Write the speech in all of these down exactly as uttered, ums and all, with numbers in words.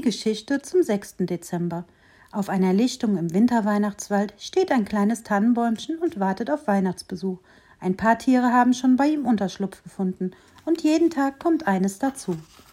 Geschichte zum sechsten Dezember. Auf einer Lichtung im Winterweihnachtswald steht ein kleines Tannenbäumchen und wartet auf Weihnachtsbesuch. Ein paar Tiere haben schon bei ihm Unterschlupf gefunden und jeden Tag kommt eines dazu.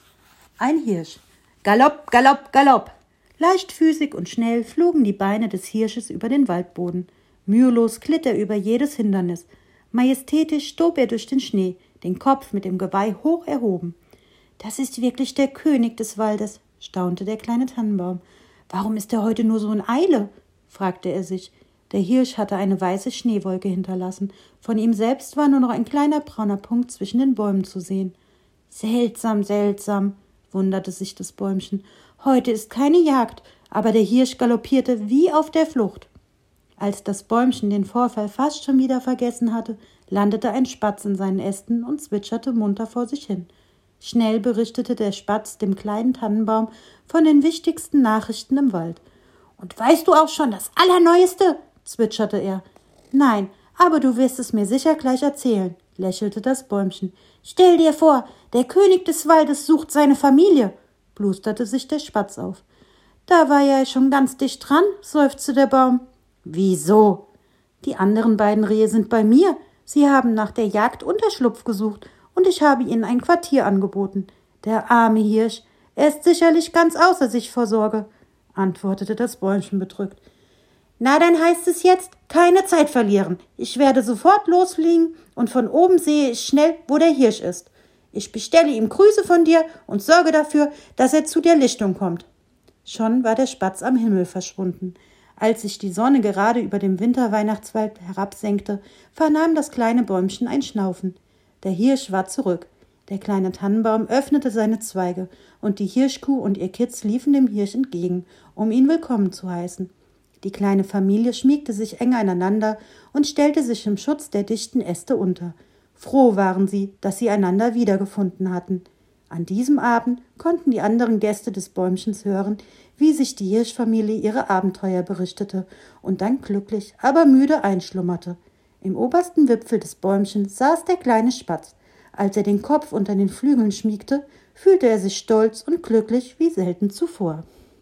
Ein Hirsch. Galopp, galopp, galopp! Leichtfüßig und schnell flogen die Beine des Hirsches über den Waldboden. Mühelos glitt er über jedes Hindernis. Majestätisch stob er durch den Schnee, den Kopf mit dem Geweih hoch erhoben. »Das ist wirklich der König des Waldes«, staunte der kleine Tannenbaum. »Warum ist er heute nur so in Eile?« fragte er sich. Der Hirsch hatte eine weiße Schneewolke hinterlassen. Von ihm selbst war nur noch ein kleiner brauner Punkt zwischen den Bäumen zu sehen. »Seltsam, seltsam«, wunderte sich das Bäumchen. »Heute ist keine Jagd, aber der Hirsch galoppierte wie auf der Flucht.« Als das Bäumchen den Vorfall fast schon wieder vergessen hatte, landete ein Spatz in seinen Ästen und zwitscherte munter vor sich hin. Schnell berichtete der Spatz dem kleinen Tannenbaum von den wichtigsten Nachrichten im Wald. »Und weißt du auch schon das Allerneueste?« zwitscherte er. »Nein, aber du wirst es mir sicher gleich erzählen«, lächelte das Bäumchen. »Stell dir vor, der König des Waldes sucht seine Familie«, blusterte sich der Spatz auf. »Da war ja schon ganz dicht dran«, seufzte der Baum. »Wieso?« »Die anderen beiden Rehe sind bei mir. Sie haben nach der Jagd Unterschlupf gesucht und ich habe ihnen ein Quartier angeboten. Der arme Hirsch, er ist sicherlich ganz außer sich vor Sorge«, antwortete das Bäumchen bedrückt. »Na, dann heißt es jetzt, keine Zeit verlieren. Ich werde sofort losfliegen und von oben sehe ich schnell, wo der Hirsch ist. Ich bestelle ihm Grüße von dir und sorge dafür, dass er zu der Lichtung kommt.« Schon war der Spatz am Himmel verschwunden. Als sich die Sonne gerade über dem Winterweihnachtswald herabsenkte, vernahm das kleine Bäumchen ein Schnaufen. Der Hirsch war zurück. Der kleine Tannenbaum öffnete seine Zweige, und die Hirschkuh und ihr Kitz liefen dem Hirsch entgegen, um ihn willkommen zu heißen. Die kleine Familie schmiegte sich eng aneinander und stellte sich im Schutz der dichten Äste unter. Froh waren sie, dass sie einander wiedergefunden hatten. An diesem Abend konnten die anderen Gäste des Bäumchens hören, wie sich die Hirschfamilie ihre Abenteuer berichtete und dann glücklich, aber müde einschlummerte. Im obersten Wipfel des Bäumchens saß der kleine Spatz. Als er den Kopf unter den Flügeln schmiegte, fühlte er sich stolz und glücklich wie selten zuvor.